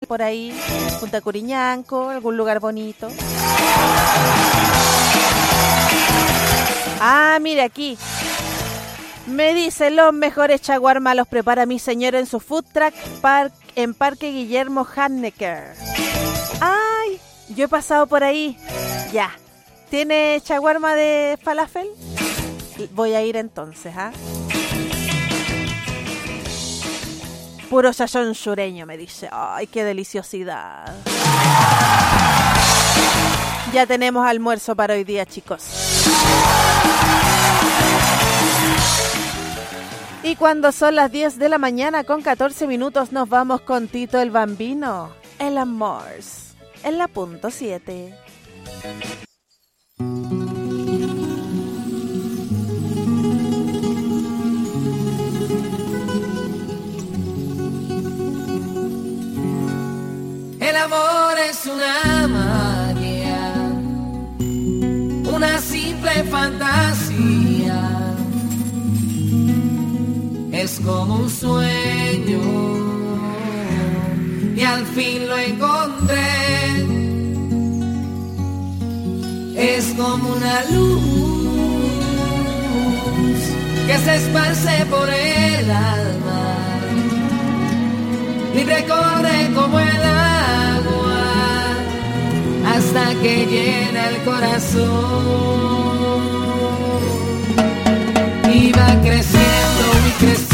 por ahí, Punta Curiñanco, algún lugar bonito. Ah, mire aquí. Me dice, los mejores chaguarma los prepara mi señora en su food truck en Parque Guillermo Hannecker. Ay, yo he pasado por ahí. Ya. ¿Tiene chaguarma de falafel? Voy a ir entonces, ¿ah? Puro sazón sureño, me dice. Ay, qué deliciosidad. Ya tenemos almuerzo para hoy día, chicos. Y cuando son las 10 de la mañana con 14 minutos nos vamos con Tito el Bambino, el Amors, en la punto 7. El amor es una magia, una simple fantasía. Es como un sueño y al fin lo encontré. Es como una luz que se esparce por el alma, libre corre como el agua hasta que llena el corazón. Y va creciendo y creciendo